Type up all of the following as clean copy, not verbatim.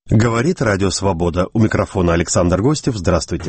Говорит Радио Свобода. У микрофона Александр Гостев. Здравствуйте.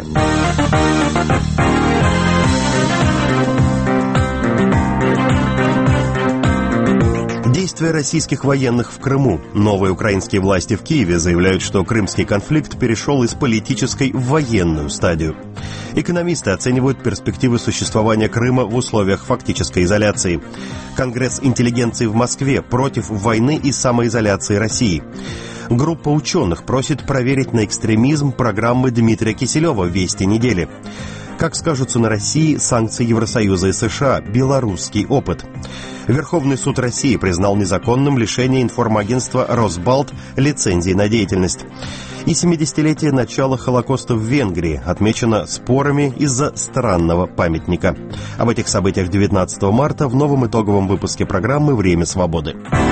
Действия российских военных в Крыму. Новые украинские власти в Киеве заявляют, что крымский конфликт перешел из политической в военную стадию. Экономисты оценивают перспективы существования Крыма в условиях фактической изоляции. Конгресс интеллигенции в Москве против войны и самоизоляции России. Группа ученых просит проверить на экстремизм программы Дмитрия Киселева «Вести недели». Как скажутся на России санкции Евросоюза и США, белорусский опыт. Верховный суд России признал незаконным лишение информагентства «Росбалт» лицензии на деятельность. И 70-летие начала Холокоста в Венгрии отмечено спорами из-за странного памятника. Об этих событиях 19 марта в новом итоговом выпуске программы «Время свободы».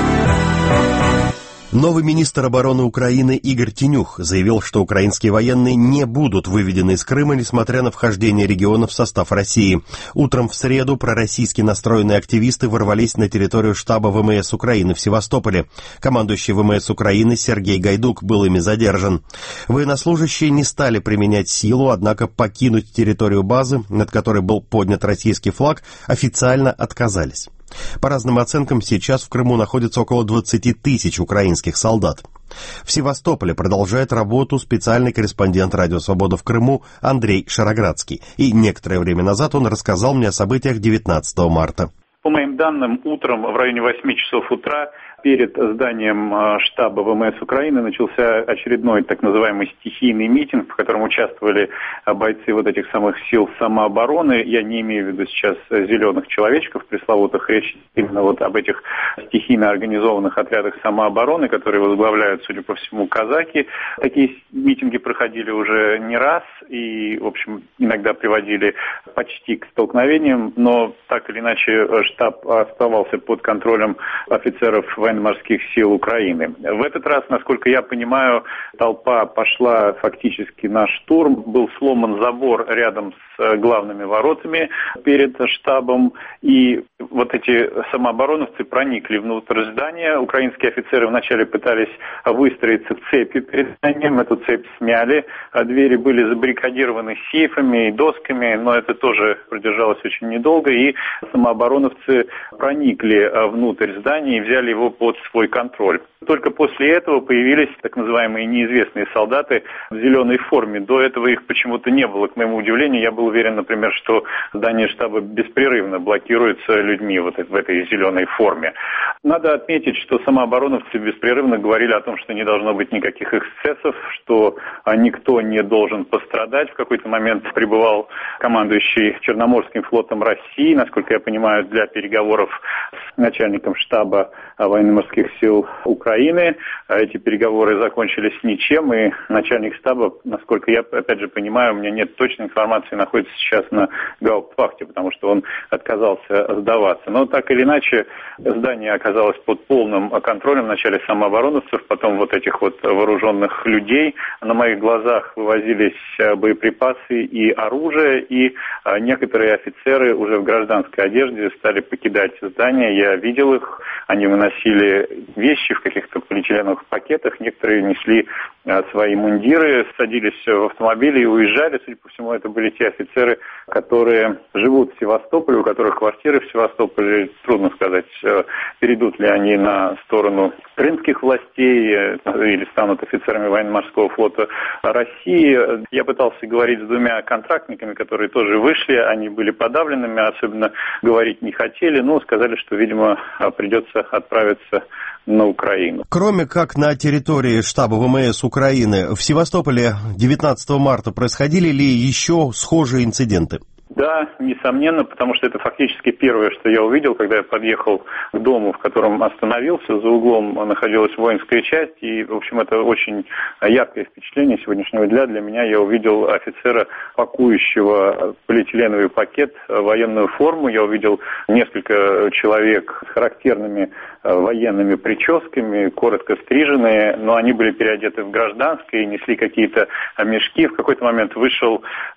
Новый министр обороны Украины Игорь Тинюх заявил, что украинские военные не будут выведены из Крыма, несмотря на вхождение региона в состав России. Утром в среду пророссийски настроенные активисты ворвались на территорию штаба ВМС Украины в Севастополе. Командующий ВМС Украины Сергей Гайдук был ими задержан. Военнослужащие не стали применять силу, однако покинуть территорию базы, над которой был поднят российский флаг, официально отказались. По разным оценкам, сейчас в Крыму находится около 20 тысяч украинских солдат. В Севастополе продолжает работу специальный корреспондент «Радио Свобода» в Крыму Андрей Шароградский. И некоторое время назад он рассказал мне о событиях 19 марта. По моим данным, утром в районе 8 часов утра перед зданием штаба ВМС Украины начался очередной так называемый стихийный митинг, в котором участвовали бойцы вот этих самых сил самообороны. Я не имею в виду сейчас зеленых человечков пресловутых, речь именно вот об этих стихийно организованных отрядах самообороны, которые возглавляют, судя по всему, казаки. Такие митинги проходили уже не раз и, в общем, иногда приводили почти к столкновениям, но так или иначе штаб оставался под контролем офицеров военно-морских сил Украины. В этот раз, насколько я понимаю, толпа пошла фактически на штурм. Был сломан забор рядом с главными воротами перед штабом. И вот эти самообороновцы проникли внутрь здания. Украинские офицеры вначале пытались выстроиться в цепи перед зданием. Эту цепь смяли. Двери были забаррикадированы сейфами и досками, но это тоже продержалось очень недолго. И самообороновцы проникли внутрь здания и взяли его под свой контроль. Только после этого появились так называемые неизвестные солдаты в зеленой форме. До этого их почему-то не было, к моему удивлению. Я был уверен, например, что здание штаба беспрерывно блокируется людьми вот в этой зеленой форме. Надо отметить, что самообороновцы беспрерывно говорили о том, что не должно быть никаких эксцессов, что никто не должен пострадать. В какой-то момент прибывал командующий Черноморским флотом России, насколько я понимаю, для переговоров с начальником штаба военно-морских сил Украины. Эти переговоры закончились ничем, и начальник штаба, насколько я, опять же, понимаю, у меня нет точной информации, находится сейчас на гауптвахте, потому что он отказался сдаваться. Но так или иначе, здание оказалось под полным контролем вначале самообороновцев, потом вот этих вот вооруженных людей. На моих глазах вывозились боеприпасы и оружие, и некоторые офицеры уже в гражданской одежде стали покидать здание. Я видел их, они выносили вещи в каких-то полиэтиленовых пакетах, некоторые несли свои мундиры, садились в автомобили и уезжали. Судя по всему, это были те офицеры, которые живут в Севастополе, у которых квартиры в Севастополе. Трудно сказать, перейдут ли они на сторону крымских властей или станут офицерами военно-морского флота России. Я пытался говорить с двумя контрактниками, которые тоже вышли, они были подавленными, особенно говорить не хотели, но сказали, что, видимо, придется отправиться на Украину. Кроме как на территории штаба ВМС Украины, в Севастополе 19 марта происходили ли еще схожие инциденты? Да, несомненно, потому что это фактически первое, что я увидел, когда я подъехал к дому, в котором остановился. За углом находилась воинская часть, и, в общем, это очень яркое впечатление сегодняшнего дня. Для меня я увидел офицера, пакующего в полиэтиленовый пакет военную форму. Я увидел несколько человек с характерными военными прическами, коротко стриженные, но они были переодеты в гражданское и несли какие-то мешки. В какой-то момент вышел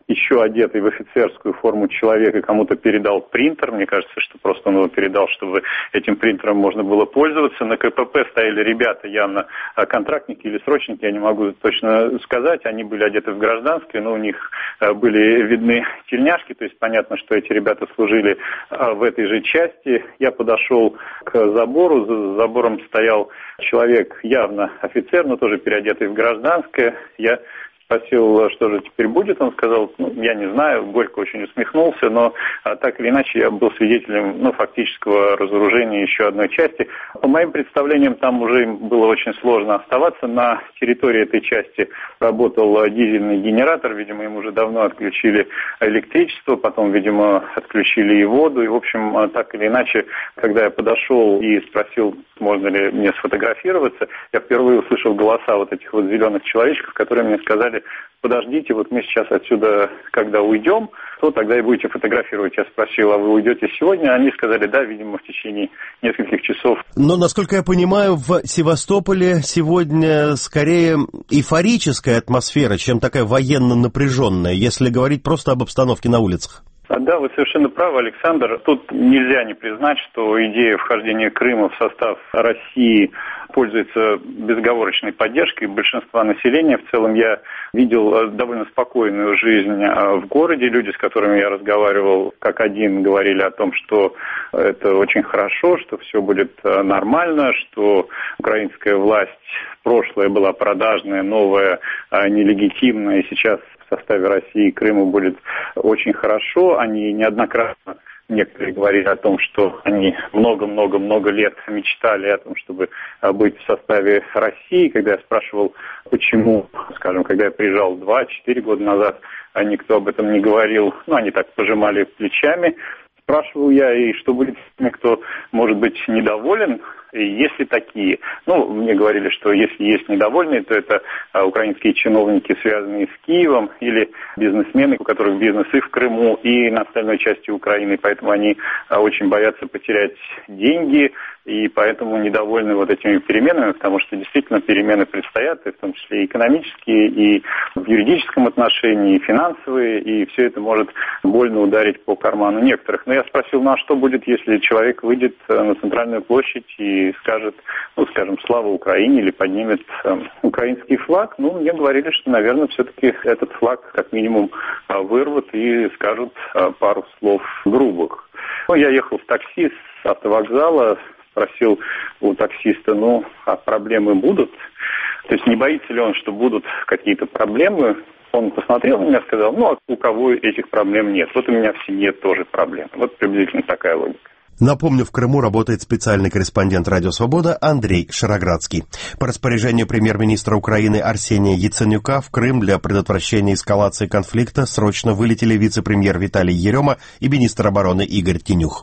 еще одетый в офицерскую форму человек и кому-то передал принтер. Мне кажется, что просто он его передал, чтобы этим принтером можно было пользоваться. На КПП стояли ребята, явно контрактники или срочники, я не могу точно сказать. Они были одеты в гражданское, но у них были видны тельняшки, то есть понятно, что эти ребята служили в этой же части. Я подошел к забору, за забором стоял человек, явно офицер, но тоже переодетый в гражданское. Я спросил, что же теперь будет, он сказал, я не знаю, горько очень усмехнулся, но так или иначе я был свидетелем фактического разоружения еще одной части. По моим представлениям, там уже им было очень сложно оставаться. На территории этой части работал дизельный генератор, видимо, им уже давно отключили электричество, потом, видимо, отключили и воду, и, в общем, так или иначе, когда я подошел и спросил, можно ли мне сфотографироваться, я впервые услышал голоса вот этих вот зеленых человечков, которые мне сказали, подождите, вот мы сейчас отсюда, когда уйдем, то тогда и будете фотографировать. Я спросил, а вы уйдете сегодня? Они сказали, да, видимо, в течение нескольких часов. Но, насколько я понимаю, в Севастополе сегодня скорее эйфорическая атмосфера, чем такая военно напряженная, если говорить просто об обстановке на улицах. Да, вы совершенно правы, Александр. Тут нельзя не признать, что идея вхождения Крыма в состав России пользуется безоговорочной поддержкой большинства населения. В целом я видел довольно спокойную жизнь в городе. Люди, с которыми я разговаривал, как один, говорили о том, что это очень хорошо, что все будет нормально, что украинская власть в прошлое была продажная, новая, нелегитимная, и сейчас в составе России Крыму будет очень хорошо. Они неоднократно, некоторые говорили о том, что они много-много-много лет мечтали о том, чтобы быть в составе России. Когда я спрашивал, почему, скажем, когда я приезжал 2-4 года назад, никто об этом не говорил, они так пожимали плечами. Спрашивал я, и что будет с теми, кто может быть недоволен, и есть ли такие? Мне говорили, что если есть недовольные, то это украинские чиновники, связанные с Киевом, или бизнесмены, у которых бизнес и в Крыму, и на остальной части Украины, поэтому они очень боятся потерять деньги, и поэтому недовольны вот этими переменами, потому что действительно перемены предстоят, и в том числе и экономические, и в юридическом отношении, и финансовые, и все это может больно ударить по карману некоторых. Но я спросил, а что будет, если человек выйдет на центральную площадь и скажет, скажем, слава Украине, или поднимет украинский флаг? Мне говорили, что, наверное, все-таки этот флаг как минимум вырвут и скажут пару слов грубых. Я ехал в такси с автовокзала, спросил у таксиста, а проблемы будут? То есть не боится ли он, что будут какие-то проблемы? Он посмотрел на меня и сказал, а у кого этих проблем нет? Вот у меня в семье тоже проблемы. Вот приблизительно такая логика. Напомню, в Крыму работает специальный корреспондент «Радио Свобода» Андрей Шароградский. По распоряжению премьер-министра Украины Арсения Яценюка в Крым для предотвращения эскалации конфликта срочно вылетели вице-премьер Виталий Ерема и министр обороны Игорь Тинюх.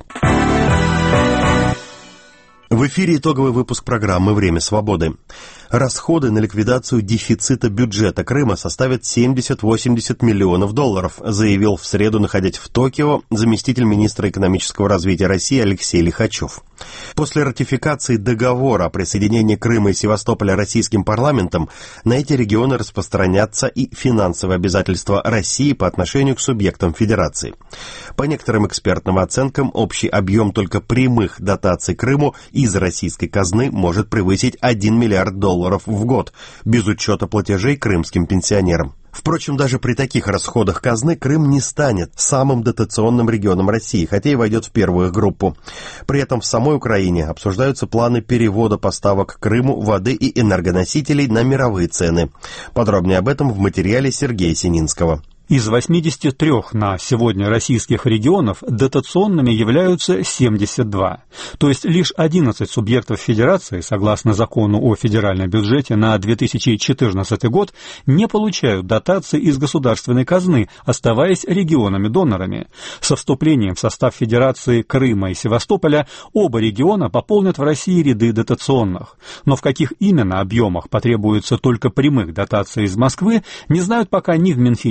В эфире итоговый выпуск программы «Время свободы». Расходы на ликвидацию дефицита бюджета Крыма составят $70-80 миллионов, заявил в среду, находясь в Токио, заместитель министра экономического развития России Алексей Лихачев. После ратификации договора о присоединении Крыма и Севастополя российским парламентом на эти регионы распространятся и финансовые обязательства России по отношению к субъектам Федерации. По некоторым экспертным оценкам, общий объем только прямых дотаций Крыму из российской казны может превысить $1 миллиард в год, без учета платежей крымским пенсионерам. Впрочем, даже при таких расходах казны Крым не станет самым дотационным регионом России, хотя и войдет в первую группу. При этом в самой Украине обсуждаются планы перевода поставок Крыму воды и энергоносителей на мировые цены. Подробнее об этом в материале Сергея Сининского. Из 83 на сегодня российских регионов дотационными являются 72, то есть лишь 11 субъектов Федерации, согласно закону о федеральном бюджете на 2014 год, не получают дотации из государственной казны, оставаясь регионами-донорами. Со вступлением в состав Федерации Крыма и Севастополя оба региона пополнят в России ряды дотационных. Но в каких именно объемах потребуется только прямых дотаций из Москвы, не знают пока ни в Минфине России,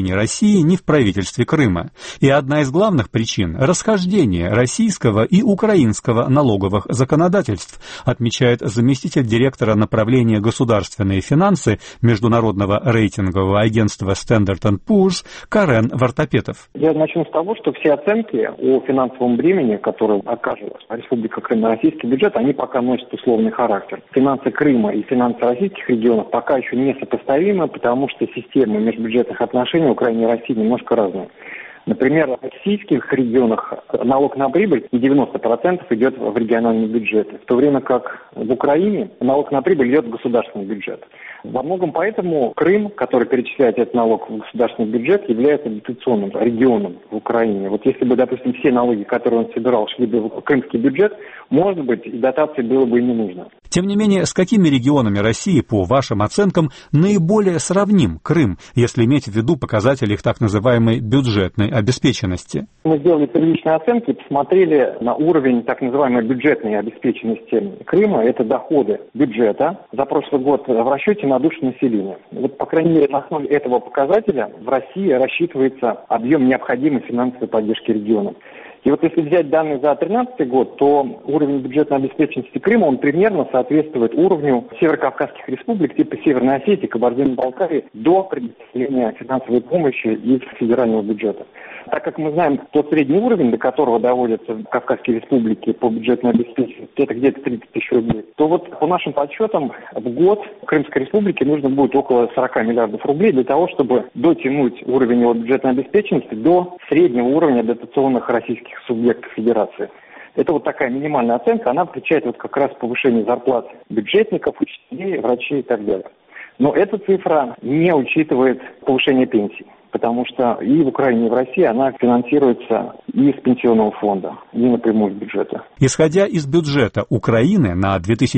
России, ни в правительстве Крыма. И одна из главных причин – расхождение российского и украинского налоговых законодательств, отмечает заместитель директора направления государственные финансы международного рейтингового агентства Standard & Poor's Карен Вартапетов. Я начну с того, что все оценки о финансовом бремени, которое окажет Республика Крым на российский бюджет, они пока носят условный характер. Финансы Крыма и финансы российских регионов пока еще не сопоставимы, потому что системы межбюджетных отношений Украины и России немножко разные. Например, в российских регионах налог на прибыль 90% идет в региональные бюджеты, в то время как в Украине налог на прибыль идет в государственный бюджет. Во многом поэтому Крым, который перечисляет этот налог в государственный бюджет, является дотационным регионом в Украине. Вот если бы, допустим, все налоги, которые он собирал, шли бы в крымский бюджет, может быть, и дотации было бы и не нужно. Тем не менее, с какими регионами России, по вашим оценкам, наиболее сравним Крым, если иметь в виду показатели их так называемой бюджетной обеспеченности? Мы сделали первичные оценки и посмотрели на уровень так называемой бюджетной обеспеченности Крыма. Это доходы бюджета за прошлый год в расчете на душу населения. Вот, по крайней мере, на основе этого показателя в России рассчитывается объем необходимой финансовой поддержки регионам. И вот если взять данные за 2013 год, то уровень бюджетной обеспеченности Крыма, он примерно соответствует уровню северокавказских республик типа Северной Осетии, Кабардино-Балкарии до предоставления финансовой помощи из федерального бюджета. Так как мы знаем тот средний уровень, до которого доводятся Кавказские республики по бюджетной обеспеченности, это где-то 30 тысяч рублей, то вот по нашим подсчетам в год Крымской республике нужно будет около 40 миллиардов рублей для того, чтобы дотянуть уровень его бюджетной обеспеченности до среднего уровня дотационных российских субъектов федерации. Это вот такая минимальная оценка, она включает вот как раз повышение зарплат бюджетников, учителей, врачей и так далее. Но эта цифра не учитывает повышение пенсий, потому что и в Украине, и в России она финансируется и из пенсионного фонда, и напрямую из бюджета. Исходя из бюджета Украины на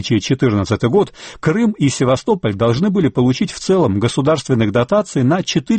2014 год, Крым и Севастополь должны были получить в целом государственных дотаций на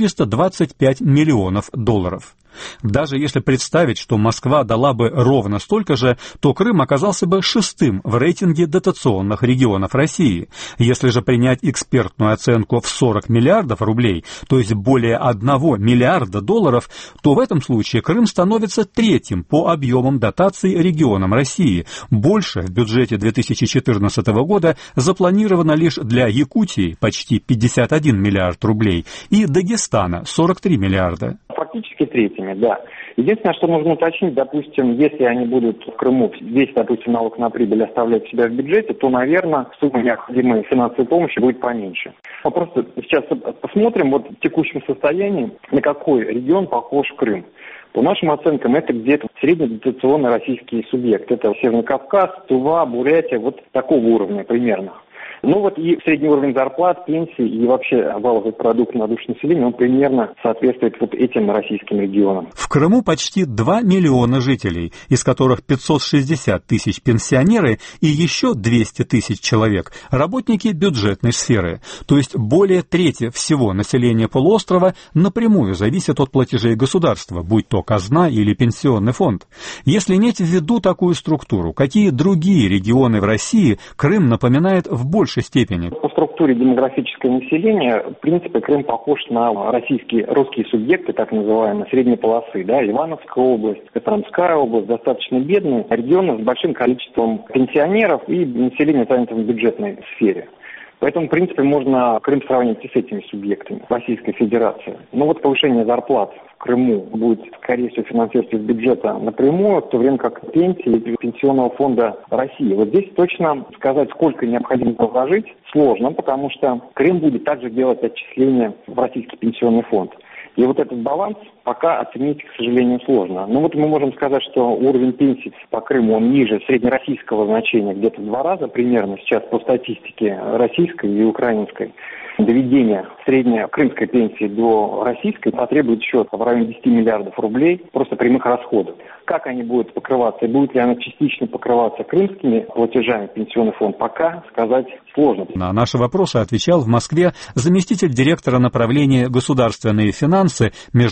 425 миллионов долларов. Даже если представить, что Москва дала бы ровно столько же, то Крым оказался бы шестым в рейтинге дотационных регионов России. Если же принять экспертную оценку в 40 миллиардов рублей, то есть более 1 миллиарда долларов, то в этом случае Крым становится третьим по объемам дотаций регионам России. Больше в бюджете 2014 года запланировано лишь для Якутии почти 51 миллиард рублей и Дагестана 43 миллиарда. Фактически третьими, да. Единственное, что нужно уточнить, допустим, если они будут в Крыму весь, допустим, налог на прибыль оставлять у себя в бюджете, то, наверное, сумма необходимой финансовой помощи будет поменьше. Мы просто сейчас посмотрим вот в текущем состоянии, на какой регион похож Крым. По нашим оценкам, это где-то среднедотационный российский субъект. Это Северный Кавказ, Тува, Бурятия, вот такого уровня примерно. Ну вот и средний уровень зарплат, пенсий и вообще валовый продукт на душу населения, он примерно соответствует вот этим российским регионам. В Крыму почти 2 миллиона жителей, из которых 560 тысяч пенсионеры и еще 200 тысяч человек работники бюджетной сферы. То есть более трети всего населения полуострова напрямую зависит от платежей государства, будь то казна или пенсионный фонд. Если иметь в виду такую структуру, какие другие регионы в России Крым напоминает в большей степени? По структуре демографического населения, в принципе, Крым похож на русские субъекты, так называемые, средней полосы. Да? Ивановская область, Костромская область, достаточно бедные регионы с большим количеством пенсионеров и населения, занятых в бюджетной сфере. Поэтому, в принципе, можно Крым сравнить и с этими субъектами Российской Федерации. Но вот повышение зарплат в Крыму будет, скорее всего, финансироваться из бюджета напрямую, в то время как пенсии из Пенсионного фонда России. Вот здесь точно сказать, сколько необходимо вложить, сложно, потому что Крым будет также делать отчисления в Российский пенсионный фонд. И вот этот баланс пока оценить, к сожалению, сложно. Но вот мы можем сказать, что уровень пенсий по Крыму, он ниже среднероссийского значения, где-то в 2 раза примерно сейчас по статистике российской и украинской. Доведение средней крымской пенсии до российской потребует еще в районе 10 миллиардов рублей просто прямых расходов. Как они будут покрываться и будет ли она частично покрываться крымскими платежами пенсионный фонд, пока сказать сложно. На наши вопросы отвечал в Москве заместитель директора направления государственные финансы Международного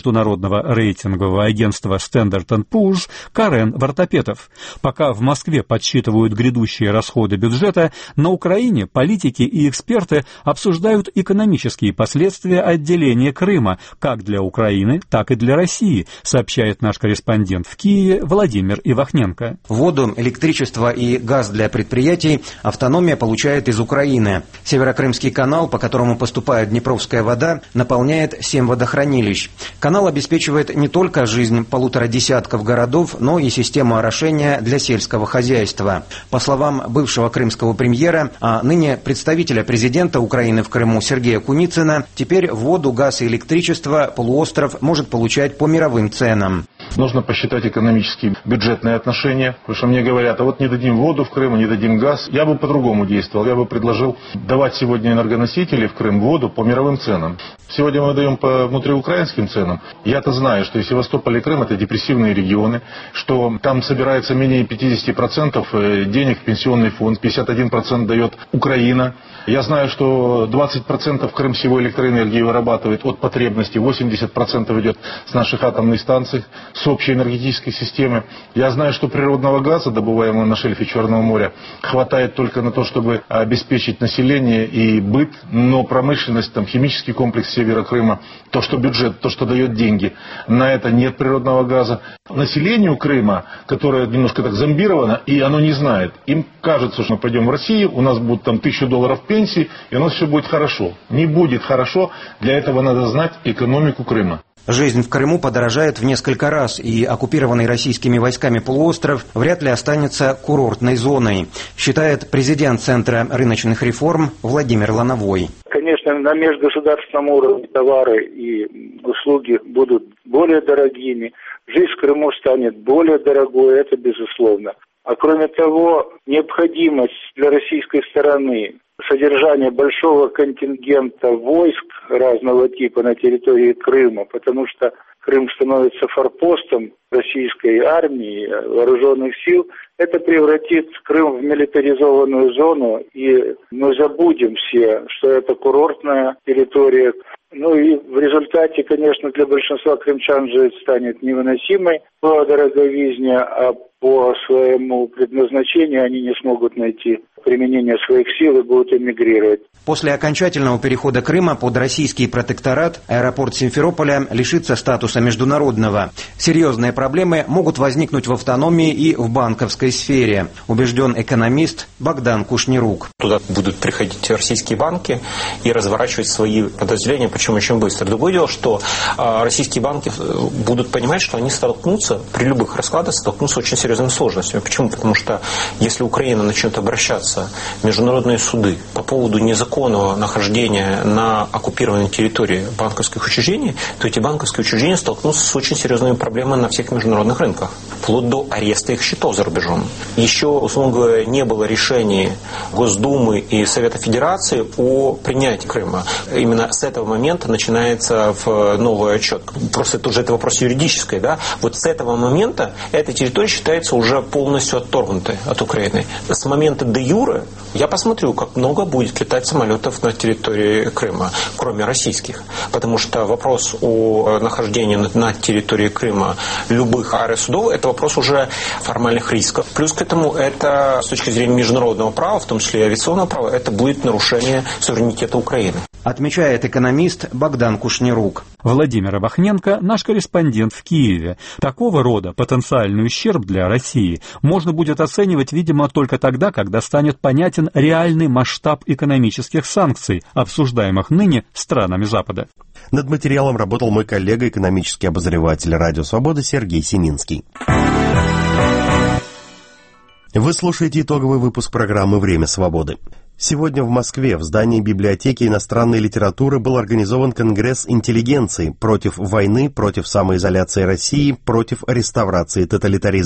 международного рейтингового агентства Standard & Poor's Карен Вартапетов. Пока в Москве подсчитывают грядущие расходы бюджета, на Украине политики и эксперты обсуждают экономические последствия отделения Крыма как для Украины, так и для России, сообщает наш корреспондент в Киеве Владимир Ивахненко. Воду, электричество и газ для предприятий автономия получает из Украины. Северокрымский канал, по которому поступает Днепровская вода, наполняет 7 водохранилищ. Канал обеспечивает не только жизнь 1,5 десятков городов, но и систему орошения для сельского хозяйства. По словам бывшего крымского премьера, а ныне представителя президента Украины в Крыму Сергея Куницына, теперь воду, газ и электричество полуостров может получать по мировым ценам. Нужно посчитать экономические бюджетные отношения, потому что мне говорят, а вот не дадим воду в Крым, не дадим газ. Я бы по-другому действовал, я бы предложил давать сегодня энергоносители в Крым воду по мировым ценам. Сегодня мы даем по внутриукраинским ценам. Я-то знаю, что и Севастополь и Крым — это депрессивные регионы, что там собирается менее 50% денег в пенсионный фонд, 51% дает Украина. Я знаю, что 20% Крым всего электроэнергии вырабатывает от потребностей, 80% идет с наших атомных станций, с общей энергетической системы. Я знаю, что природного газа, добываемого на шельфе Черного моря, хватает только на то, чтобы обеспечить население и быт, но промышленность, там, химический комплекс севера Крыма, то, что бюджет, то, что дает деньги, на это нет природного газа. Населению Крыма, которое немножко так зомбировано, и оно не знает, им кажется, что мы пойдем в Россию, у нас будет там $1000 пенсии, и у нас все будет хорошо. Не будет хорошо, для этого надо знать экономику Крыма. Жизнь в Крыму подорожает в несколько раз, и оккупированный российскими войсками полуостров вряд ли останется курортной зоной, считает президент Центра рыночных реформ Владимир Лановой. Конечно, на межгосударственном уровне товары и услуги будут более дорогими, жизнь в Крыму станет более дорогой, это безусловно. А кроме того, необходимость для российской стороны содержания большого контингента войск разного типа на территории Крыма, потому что Крым становится форпостом российской армии, вооруженных сил, это превратит Крым в милитаризованную зону, и мы забудем все, что это курортная территория. Ну и в результате, конечно, для большинства крымчан жизнь станет невыносимой по дороговизне, а по своему предназначению они не смогут найти применение своих сил и будут эмигрировать. После окончательного перехода Крыма под российский протекторат аэропорт Симферополя лишится статуса международного. Серьезные проблемы могут возникнуть в автономии и в банковской сфере, убежден экономист Богдан Кушнирук. Туда будут приходить российские банки и разворачивать свои подразделения, причем очень быстро. Другое дело, что российские банки будут понимать, что они столкнутся, при любых раскладах столкнутся с очень серьезными сложностями. Почему? Потому что если Украина начнет обращаться в международные суды по поводу незаконного нахождения на оккупированной территории банковских учреждений, то эти банковские учреждения столкнутся с очень серьезными проблемами на всех международных рынках, вплоть до ареста их счетов за рубежом. Еще, условно говоря, не было решений Госдумы и Совета Федерации о принятии Крыма. Именно с этого момента начинается новый отчет. Просто это уже вопрос юридический, да? Вот с этого момента эта территория считается уже полностью отторгнутой от Украины. С момента де юре я посмотрю, как много будет летать самолетов на территории Крыма, кроме российских. Потому что вопрос о нахождении на территории Крыма любых аэросудов – это вопрос уже формальных рисков. Плюс к этому это, с точки зрения международного права, в том числе и авиационного права, это будет нарушение суверенитета Украины. Отмечает экономист Богдан Кушнирук. Владимир Ивахненко – наш корреспондент в Киеве. Такого рода потенциальный ущерб для России можно будет оценивать, видимо, только тогда, когда станет понятен реальный масштаб экономических санкций, обсуждаемых ныне странами Запада. Над материалом работал мой коллега, экономический обозреватель «Радио Свобода» Сергей Семинский. Вы слушаете итоговый выпуск программы «Время свободы». Сегодня в Москве в здании библиотеки иностранной литературы был организован конгресс интеллигенции против войны, против самоизоляции России, против реставрации тоталитаризма.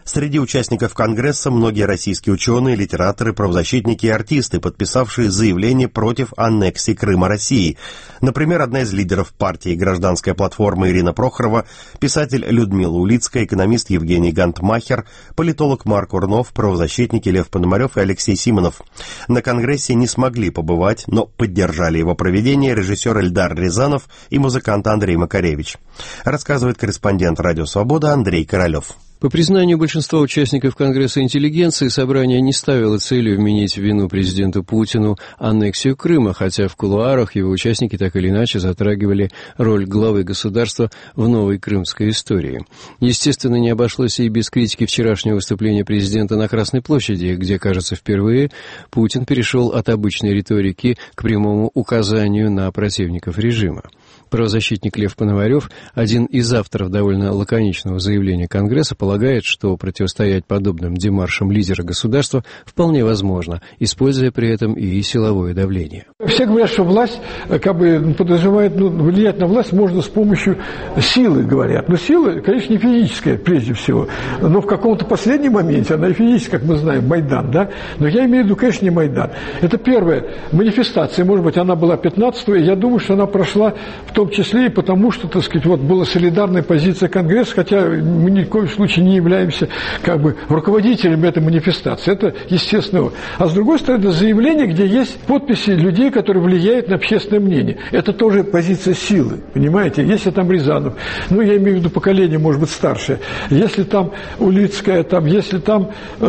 Среди участников Конгресса многие российские ученые, литераторы, правозащитники и артисты, подписавшие заявление против аннексии Крыма России. Например, одна из лидеров партии «Гражданская платформа» Ирина Прохорова, писатель Людмила Улицкая, экономист Евгений Гантмахер, политолог Марк Урнов, правозащитники Лев Пономарев и Алексей Симонов. На Конгрессе не смогли побывать, но поддержали его проведение режиссер Эльдар Рязанов и музыкант Андрей Макаревич. Рассказывает корреспондент «Радио Свобода» Андрей Королев. По признанию большинства участников Конгресса интеллигенции, собрание не ставило целью вменить в вину президенту Путину аннексию Крыма, хотя в кулуарах его участники так или иначе затрагивали роль главы государства в новой крымской истории. Естественно, не обошлось и без критики вчерашнего выступления президента на Красной площади, где, кажется, впервые Путин перешел от обычной риторики к прямому указанию на противников режима. Правозащитник Лев Пономарев, один из авторов довольно лаконичного заявления Конгресса, полагает, что противостоять подобным демаршам лидера государства вполне возможно, используя при этом и силовое давление. Все говорят, что власть подразумевает, влиять на власть можно с помощью силы, говорят. Но сила, конечно, не физическая прежде всего, но в каком-то последнем моменте она и физическая, как мы знаем, Майдан, да? Но я имею в виду, конечно, не Майдан. Это первая манифестация, может быть, она была 15-го, и я думаю, что она прошла в том числе и потому, что, так сказать, была солидарная позиция Конгресса, хотя мы ни в коем случае не являемся руководителями этой манифестации. Это естественно. А с другой стороны, это заявление, где есть подписи людей, которые влияют на общественное мнение. Это тоже позиция силы, понимаете? Если там Рязанов, я имею в виду поколение, может быть, старшее, если там Улицкая, если там,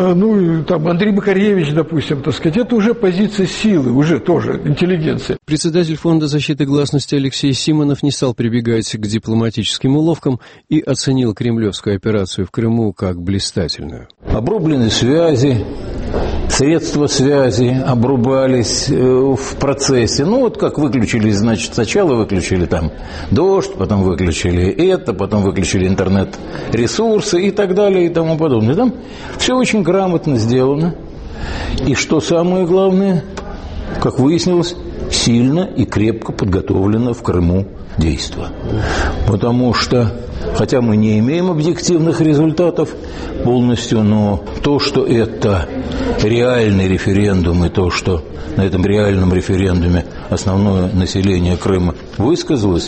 Андрей Макаревич, допустим, так сказать, это уже позиция силы, уже тоже интеллигенция. Председатель Фонда защиты гласности Алексей Симонов не стал прибегать к дипломатическим уловкам и оценил кремлевскую операцию в Крыму как блистательную. Обрублены связи, средства связи обрубались в процессе. Как выключили, значит, сначала выключили там дождь, потом выключили это, потом выключили интернет-ресурсы и так далее и тому подобное. Там все очень грамотно сделано. И что самое главное, как выяснилось, сильно и крепко подготовлено в Крыму действо. Потому что, хотя мы не имеем объективных результатов полностью, но то, что это реальный референдум, и то, что на этом реальном референдуме основное население Крыма высказалось,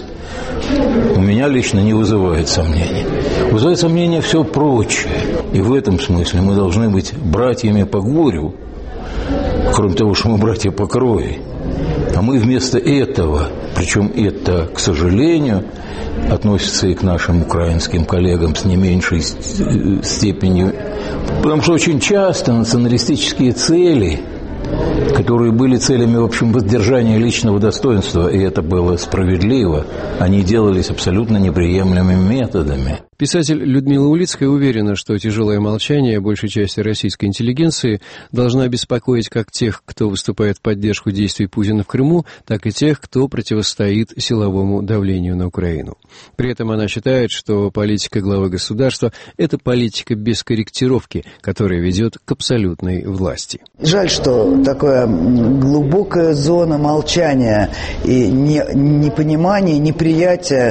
у меня лично не вызывает сомнений. Вызывает сомнения все прочее. И в этом смысле мы должны быть братьями по горю, кроме того, что мы братья по крови. А мы вместо этого, причем это, к сожалению, относится и к нашим украинским коллегам с не меньшей степенью, потому что очень часто националистические цели, которые были целями, в общем, поддержания личного достоинства, и это было справедливо, они делались абсолютно неприемлемыми методами. Писатель Людмила Улицкая уверена, что тяжелое молчание большей части российской интеллигенции должно беспокоить как тех, кто выступает в поддержку действий Путина в Крыму, так и тех, кто противостоит силовому давлению на Украину. При этом она считает, что политика главы государства – это политика без корректировки, которая ведет к абсолютной власти. Жаль, что такая глубокая зона молчания и непонимания, неприятия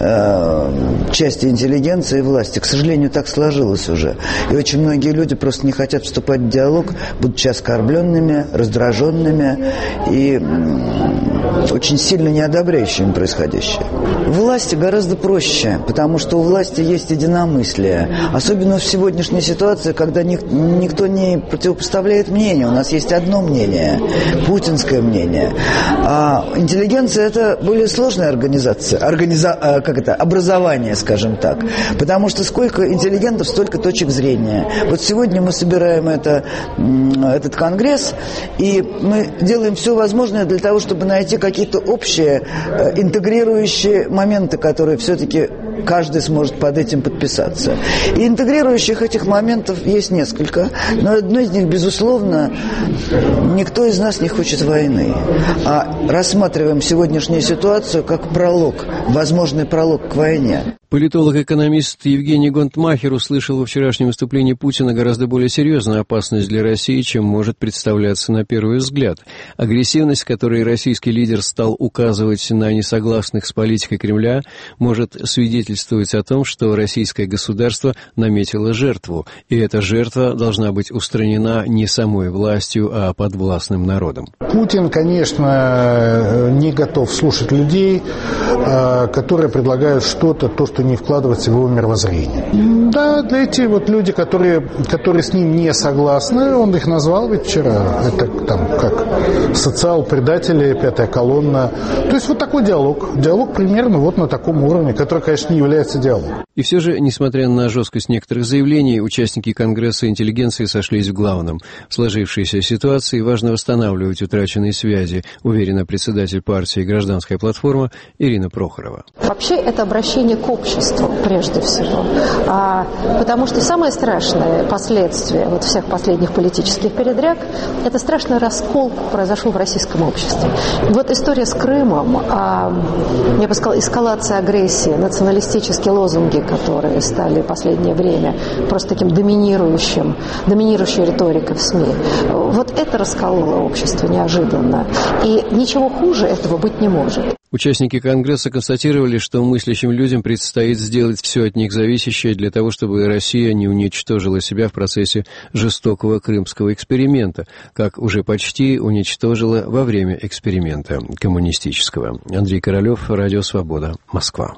части интеллигенции и власти. К сожалению, так сложилось уже. И очень многие люди просто не хотят вступать в диалог, будучи оскорбленными, раздраженными и очень сильно не одобряющими происходящее. Власти гораздо проще, потому что у власти есть единомыслие. Особенно в сегодняшней ситуации, когда никто не противопоставляет мнение. У нас есть одно мнение, путинское мнение. А интеллигенция – это более сложная организация, образование, скажем так. Потому что сколько интеллигентов, столько точек зрения. Вот сегодня мы собираем этот конгресс, и мы делаем все возможное для того, чтобы найти какие-то общие интегрирующие моменты, которые все-таки каждый сможет под этим подписаться. И интегрирующих этих моментов есть несколько, но одно из них, безусловно, никто из нас не хочет войны. А рассматриваем сегодняшнюю ситуацию как пролог, возможный пролог к войне. Политолог-экономист Евгений Гонтмахер услышал во вчерашнем выступлении Путина гораздо более серьезную опасность для России, чем может представляться на первый взгляд. Агрессивность, с которой российский лидер стал указывать на несогласных с политикой Кремля, может свидетельствовать о том, что российское государство наметило жертву, и эта жертва должна быть устранена не самой властью, а подвластным народом. Путин, конечно, не готов слушать людей, которые предлагают что-то, то, что не вкладывается в его мировоззрение. Да, эти вот люди, которые с ним не согласны, он их назвал ведь вчера, это там как социал-предатели, пятая колонна. То есть вот такой диалог. Диалог примерно вот на таком уровне, который, конечно, не является диалогом. И все же, несмотря на жесткость некоторых заявлений, участники Конгресса интеллигенции сошлись в главном. В сложившейся ситуации важно восстанавливать утраченные связи, уверена председатель партии «Гражданская платформа» Ирина Прохорова. Вообще это обращение к обществу прежде всего, потому что самое страшное последствие вот всех последних политических передряг – это страшный раскол произошел в российском обществе. Вот история с Крымом, я бы сказала, эскалация агрессии, националистические лозунги, которые стали в последнее время просто таким доминирующей риторикой в СМИ. Вот это раскололо общество неожиданно. И ничего хуже этого быть не может. Участники Конгресса констатировали, что мыслящим людям предстоит сделать все от них зависящее для того, чтобы Россия не уничтожила себя в процессе жестокого крымского эксперимента, как уже почти уничтожила во время эксперимента коммунистического. Андрей Королев, Радио Свобода, Москва.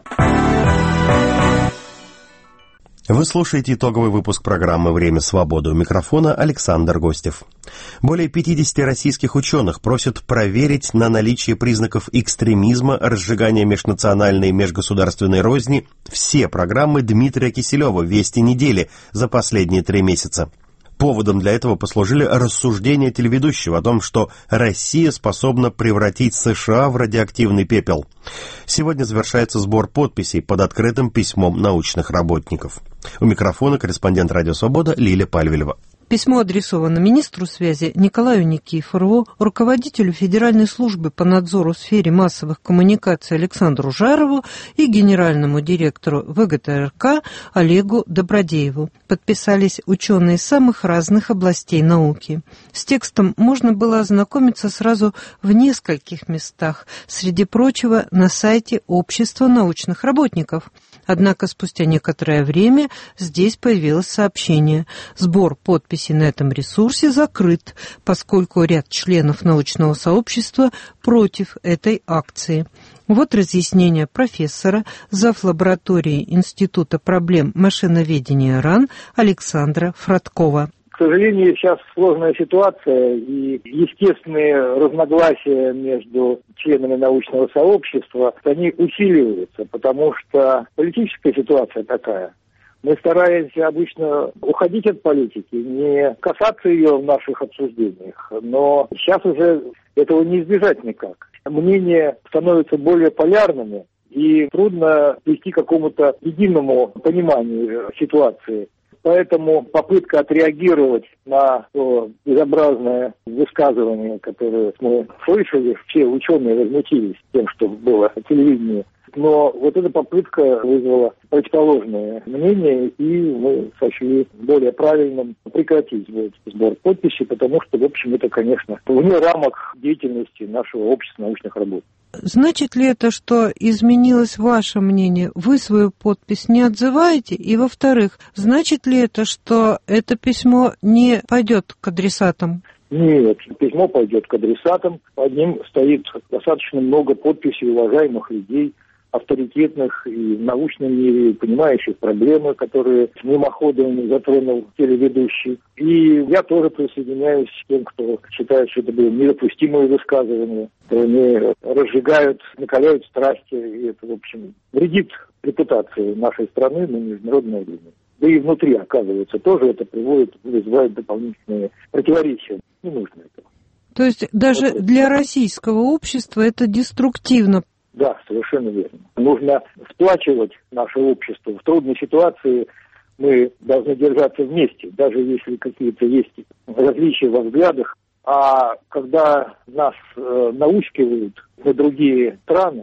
Вы слушаете итоговый выпуск программы «Время свободы». У микрофона Александр Гостев. Более 50 российских ученых просят проверить на наличие признаков экстремизма, разжигания межнациональной и межгосударственной розни все программы Дмитрия Киселева «Вести недели» за последние 3 месяца. Поводом для этого послужили рассуждения телеведущего о том, что Россия способна превратить США в радиоактивный пепел. Сегодня завершается сбор подписей под открытым письмом научных работников. У микрофона корреспондент «Радио Свобода» Лиля Пальвелева. Письмо адресовано министру связи Николаю Никифорову, руководителю Федеральной службы по надзору в сфере массовых коммуникаций Александру Жарову и генеральному директору ВГТРК Олегу Добродееву. Подписались ученые из самых разных областей науки. С текстом можно было ознакомиться сразу в нескольких местах, среди прочего на сайте Общества научных работников. Однако спустя некоторое время здесь появилось сообщение: сбор подписей на этом ресурсе закрыт, поскольку ряд членов научного сообщества против этой акции. Вот разъяснение профессора, зав. Лаборатории Института проблем машиноведения РАН Александра Фродкова. К сожалению, сейчас сложная ситуация, и естественные разногласия между членами научного сообщества, они усиливаются, потому что политическая ситуация такая. Мы стараемся обычно уходить от политики, не касаться ее в наших обсуждениях, но сейчас уже этого не избежать никак. Мнения становятся более полярными, и трудно прийти к какому-то единому пониманию ситуации. Поэтому попытка отреагировать на то безобразное высказывание, которое мы слышали, все ученые возмутились тем, что было на телевидении. Но вот эта попытка вызвала противоположное мнение, и мы сочли более правильным прекратить сбор подписей, потому что, в общем, это, конечно, вне рамок деятельности нашего общества научных работ. Значит ли это, что изменилось ваше мнение? Вы свою подпись не отзываете? И, во-вторых, значит ли это, что это письмо не пойдет к адресатам? Нет, письмо пойдет к адресатам. Под ним стоит достаточно много подписей уважаемых людей, авторитетных и в научном мире, понимающих проблемы, которые мимоходом затронул телеведущий. И я тоже присоединяюсь к тем, кто считает, что это было недопустимое высказывание, что они разжигают, накаляют страсти, и это, в общем, вредит репутации нашей страны на международной арене. Да и внутри, оказывается, тоже это вызывает дополнительные противоречия. Не нужно этого. То есть даже для российского общества это деструктивно? Да, совершенно верно. Нужно сплачивать наше общество. В трудной ситуации мы должны держаться вместе, даже если какие-то есть различия во взглядах. А когда нас наускивают на другие страны,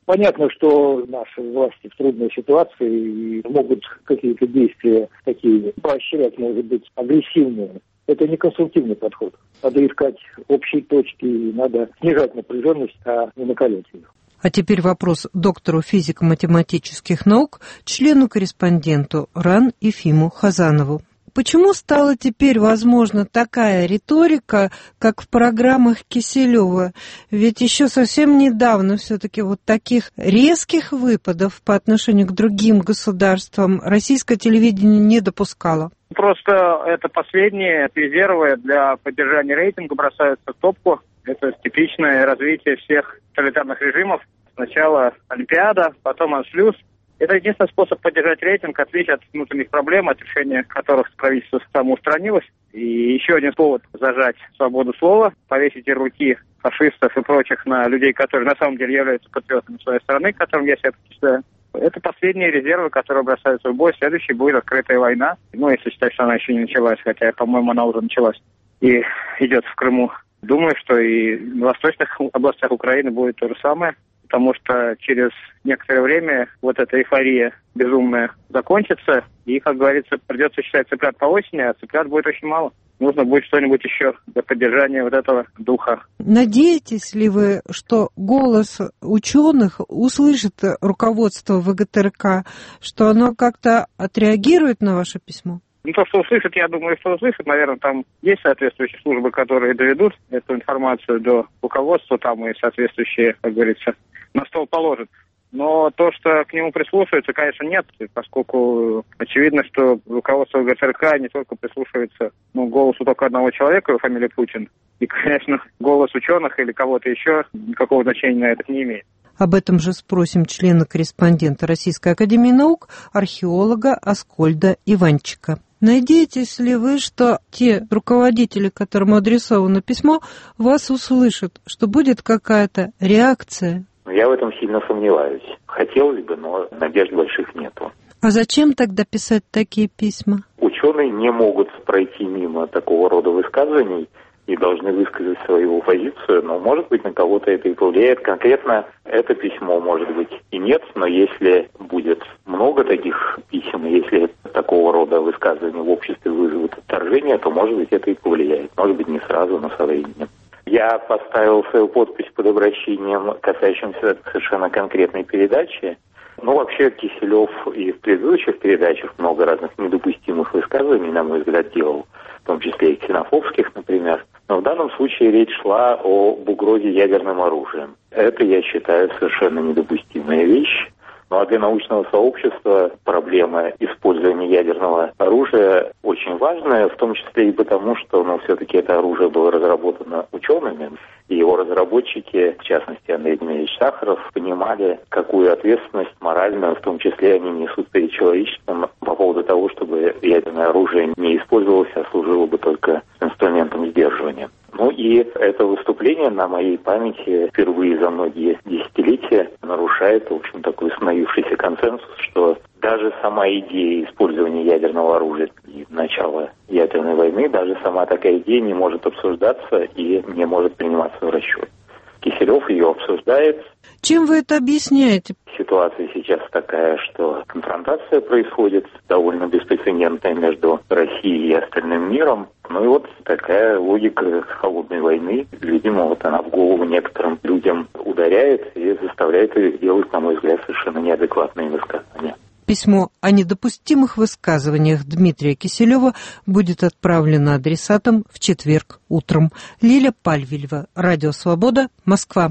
Понятно, что наши власти в трудной ситуации и могут какие-то действия такие поощрять, может быть, агрессивные. Это не конструктивный подход. Надо искать общие точки, и надо снижать напряженность, а не накалять ее. А теперь вопрос доктору физико-математических наук, члену-корреспонденту РАН Ефиму Хазанову. Почему стала теперь возможна такая риторика, как в программах Киселева? Ведь еще совсем недавно все-таки вот таких резких выпадов по отношению к другим государствам российское телевидение не допускало. Просто это последние резервы для поддержания рейтинга бросаются в топку. Это типичное развитие всех тоталитарных режимов. Сначала Олимпиада, потом аншлюз. Это единственный способ поддержать рейтинг, отвлечь от внутренних проблем, от решения которых правительство самоустранилось. И еще один повод зажать свободу слова, повесить ярлыки фашистов и прочих на людей, которые на самом деле являются патриотами своей страны, к которым я себя причисляю. Это последние резервы, которые бросаются в бой. Следующий будет открытая война. Ну, если считать, что она еще не началась, хотя, по-моему, она уже началась и идет в Крыму. Думаю, что и в восточных областях Украины будет то же самое. Потому что через некоторое время вот эта эйфория безумная закончится, и, как говорится, придется считать цыплят по осени, а цыплят будет очень мало. Нужно будет что-нибудь еще для поддержания вот этого духа. Надеетесь ли вы, что голос ученых услышит руководство ВГТРК, что оно как-то отреагирует на ваше письмо? Ну, то, что услышат, я думаю, что услышат. Наверное, там есть соответствующие службы, которые доведут эту информацию до руководства, там и соответствующие, как говорится, на стол положат. Но то, что к нему прислушиваются, конечно, нет, поскольку очевидно, что руководство ВГТРК не только прислушивается к голосу только одного человека, его фамилия Путин, и, конечно, голос ученых или кого-то еще никакого значения на это не имеет. Об этом же спросим члена-корреспондента Российской академии наук, археолога Аскольда Иванчика. Надеетесь ли вы, что те руководители, которым адресовано письмо, вас услышат, что будет какая-то реакция? Я в этом сильно сомневаюсь. Хотелось бы, но надежд больших нету. А зачем тогда писать такие письма? Ученые не могут пройти мимо такого рода высказываний и должны высказать свою позицию, но, может быть, на кого-то это и повлияет. Конкретно это письмо, может быть, и нет, но если будет много таких писем, если такого рода высказывания в обществе вызовут отторжение, то, может быть, это и повлияет. Может быть, не сразу, но со временем. Я поставил свою подпись под обращением, касающимся совершенно конкретной передачи. Ну, вообще, Киселев и в предыдущих передачах много разных недопустимых высказываний, на мой взгляд, делал, в том числе и ксенофобских, например. Но в данном случае речь шла об угрозе ядерным оружием. Это, я считаю, совершенно недопустимая вещь. Ну а для научного сообщества проблема использования ядерного оружия очень важная, в том числе и потому, что все-таки это оружие было разработано учеными, и его разработчики, в частности Андрей Дмитриевич Сахаров, понимали, какую ответственность моральную, в том числе, они несут перед человечеством по поводу того, чтобы ядерное оружие не использовалось, а служило бы только инструментом сдерживания. Ну и это выступление на моей памяти впервые за многие десятилетия нарушает, в общем, такой установившийся консенсус, что даже сама идея использования ядерного оружия и начала ядерной войны, даже сама такая идея не может обсуждаться и не может приниматься в расчет. Киселев ее обсуждает. Чем вы это объясняете? Ситуация сейчас такая, что конфронтация происходит довольно беспрецедентная между Россией и остальным миром. Ну и вот такая логика холодной войны, видимо, вот она в голову некоторым людям ударяет и заставляет их делать, на мой взгляд, совершенно неадекватные высказывания. Письмо о недопустимых высказываниях Дмитрия Киселева будет отправлено адресатам в четверг утром. Лиля Пальвилева, Радио Свобода, Москва.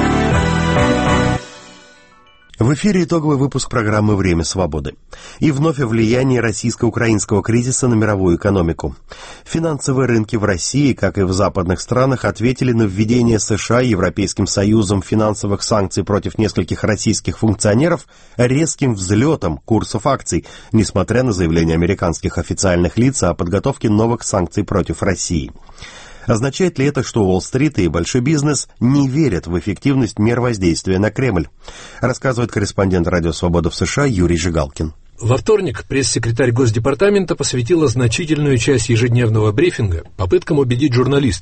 В эфире итоговый выпуск программы «Время свободы». И вновь о влиянии российско-украинского кризиса на мировую экономику. Финансовые рынки в России, как и в западных странах, ответили на введение США и Европейским Союзом финансовых санкций против нескольких российских функционеров резким взлетом курсов акций, несмотря на заявления американских официальных лиц о подготовке новых санкций против России. Означает ли это, что Уолл-стрит и большой бизнес не верят в эффективность мер воздействия на Кремль? Рассказывает корреспондент «Радио Свобода» в США Юрий Жигалкин. Во вторник пресс-секретарь Госдепартамента посвятила значительную часть ежедневного брифинга попыткам убедить журналистов.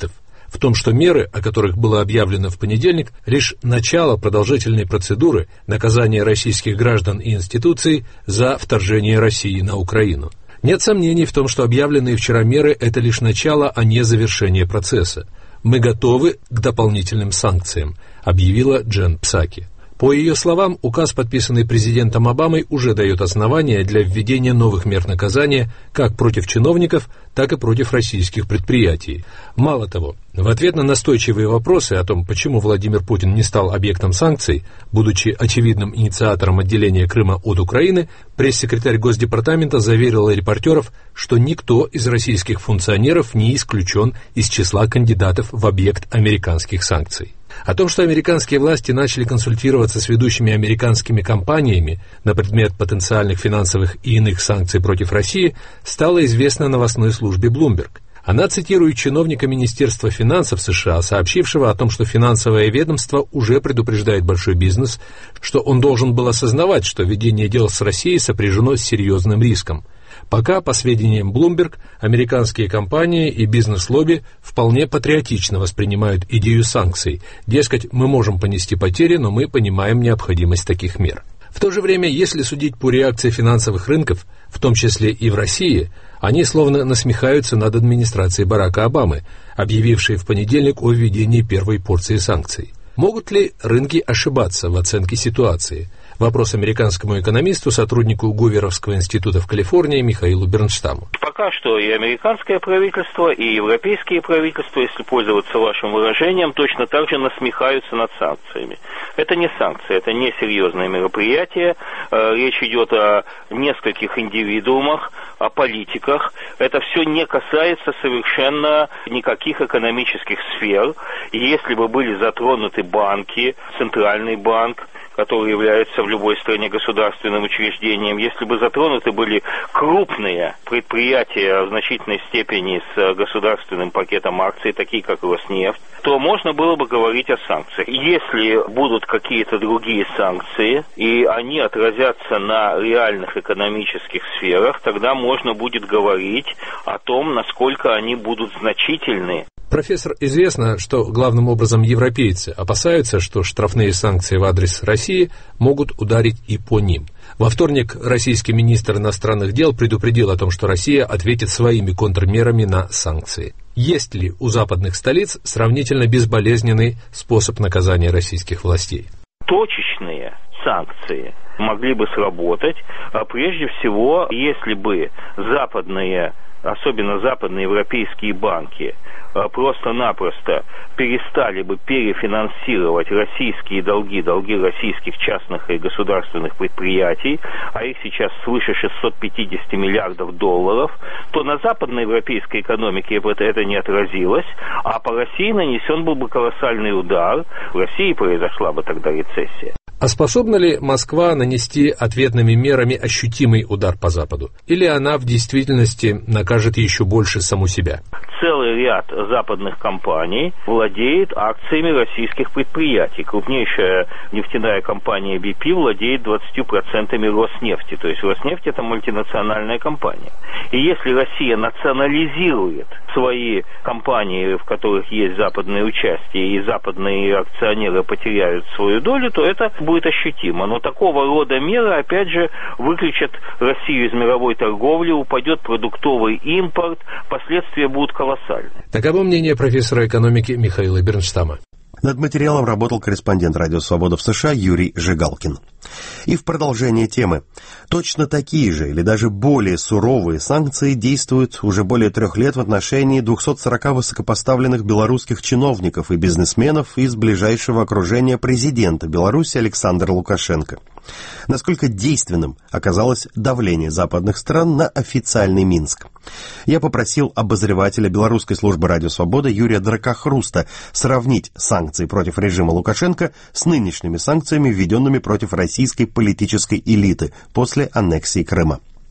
в том, что меры, о которых было объявлено в понедельник, лишь начало продолжительной процедуры наказания российских граждан и институций за вторжение России на Украину. Нет сомнений в том, что объявленные вчера меры – это лишь начало, а не завершение процесса. «Мы готовы к дополнительным санкциям», объявила Джен Псаки. По ее словам, указ, подписанный президентом Обамой, уже дает основания для введения новых мер наказания как против чиновников, так и против российских предприятий. Мало того, в ответ на настойчивые вопросы о том, почему Владимир Путин не стал объектом санкций, будучи очевидным инициатором отделения Крыма от Украины, пресс-секретарь Госдепартамента заверила репортеров, что никто из российских функционеров не исключен из числа кандидатов в объект американских санкций. О том, что американские власти начали консультироваться с ведущими американскими компаниями на предмет потенциальных финансовых и иных санкций против России, стало известно новостной службе Bloomberg. Она цитирует чиновника Министерства финансов США, сообщившего о том, что финансовое ведомство уже предупреждает большой бизнес, что он должен был осознавать, что ведение дел с Россией сопряжено с серьезным риском. Пока, по сведениям Bloomberg, американские компании и бизнес-лобби вполне патриотично воспринимают идею санкций. Дескать, мы можем понести потери, но мы понимаем необходимость таких мер. В то же время, если судить по реакции финансовых рынков, в том числе и в России, они словно насмехаются над администрацией Барака Обамы, объявившей в понедельник о введении первой порции санкций. Могут ли рынки ошибаться в оценке ситуации? Вопрос американскому экономисту, сотруднику Гуверовского института в Калифорнии Михаилу Бернштаму. Пока что и американское правительство, и европейские правительства, если пользоваться вашим выражением, точно так же насмехаются над санкциями. Это не санкции, это не серьезное мероприятие. Речь идет о нескольких индивидуумах, о политиках. Это все не касается совершенно никаких экономических сфер. И если бы были затронуты банки, центральный банк, который является в любой стране государственным учреждением, если бы затронуты были крупные предприятия в значительной степени с государственным пакетом акций, такие как Роснефть, то можно было бы говорить о санкциях. Если будут какие-то другие санкции, и они отразятся на реальных экономических сферах, тогда можно будет говорить о том, насколько они будут значительны. Профессор, известно, что главным образом европейцы опасаются, что штрафные санкции в адрес России могут ударить и по ним. Во вторник российский министр иностранных дел предупредил о том, что Россия ответит своими контрмерами на санкции. Есть ли у западных столиц сравнительно безболезненный способ наказания российских властей? Точечные санкции могли бы сработать, а прежде всего, если бы западные, особенно западные европейские банки, просто-напросто перестали бы перефинансировать российские долги российских частных и государственных предприятий, а их сейчас свыше 650 миллиардов долларов, то на западноевропейской экономике это не отразилось, а по России нанесен был бы колоссальный удар, в России произошла бы тогда рецессия. А способна ли Москва нанести ответными мерами ощутимый удар по Западу? Или она в действительности накажет еще больше саму себя? Целый ряд западных компаний владеет акциями российских предприятий. Крупнейшая нефтяная компания BP владеет 20% Роснефти. То есть Роснефть – это мультинациональная компания. И если Россия национализирует свои компании, в которых есть западное участие, и западные акционеры потеряют свою долю, то это будет ощутимо. Но такого рода меры, опять же, выключат Россию из мировой торговли, упадет продуктовый импорт, последствия будут колоссальны. Таково мнение профессора экономики Михаила Бернштама. Над материалом работал корреспондент «Радио Свобода» в США Юрий Жигалкин. И в продолжение темы. Точно такие же или даже более суровые санкции действуют уже более 3 лет в отношении 240 высокопоставленных белорусских чиновников и бизнесменов из ближайшего окружения президента Беларуси Александра Лукашенко. Насколько действенным оказалось давление западных стран на официальный Минск. Я попросил обозревателя белорусской службы «Радио Свобода» Юрия Дракохруста сравнить санкции против режима Лукашенко с нынешними санкциями, введенными против российской политической элиты после аннексии Крыма.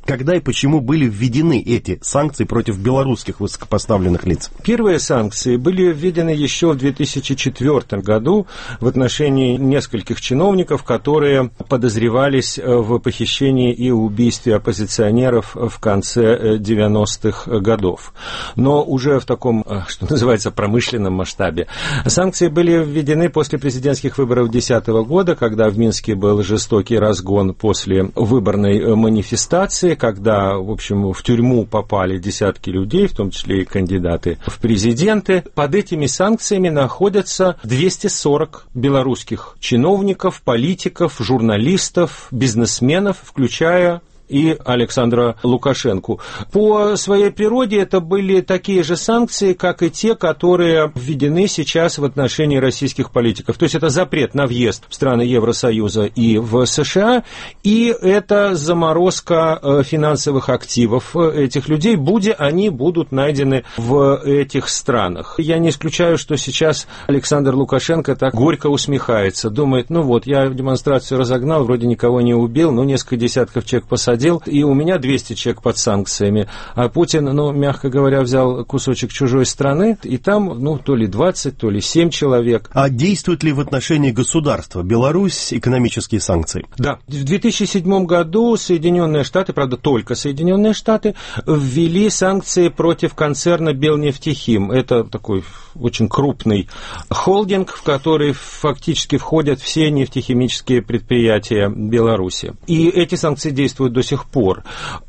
Когда и почему были введены эти санкции против белорусских высокопоставленных лиц? Первые санкции были введены еще в 2004 году в отношении нескольких чиновников, которые подозревались в похищении и убийстве оппозиционеров в конце 90-х годов. Но уже в таком, что называется, промышленном масштабе. Санкции были введены после президентских выборов 2010 года, когда в Минске был жестокий разгон после выборной манифестации, когда, в общем, в тюрьму попали десятки людей, в том числе и кандидаты в президенты. Под этими санкциями находятся 240 белорусских чиновников, политиков, журналистов, бизнесменов, включая и Александра Лукашенко. По своей природе это были такие же санкции, как и те, которые введены сейчас в отношении российских политиков. То есть это запрет на въезд в страны Евросоюза и в США, и это заморозка финансовых активов этих людей, будь они будут найдены в этих странах. Я не исключаю, что сейчас Александр Лукашенко так горько усмехается, думает, ну вот, я демонстрацию разогнал, вроде никого не убил, но несколько десятков человек посадил, и у меня 200 человек под санкциями, а Путин, ну, мягко говоря, взял кусочек чужой страны, и там, ну, то ли 20, то ли 7 человек. А действуют ли в отношении государства Беларусь экономические санкции? Да. В 2007 году Соединенные Штаты, правда, только Соединенные Штаты, ввели санкции против концерна Белнефтехим. Это такой очень крупный холдинг, в который фактически входят все нефтехимические предприятия Беларуси. И эти санкции действуют до сих пор.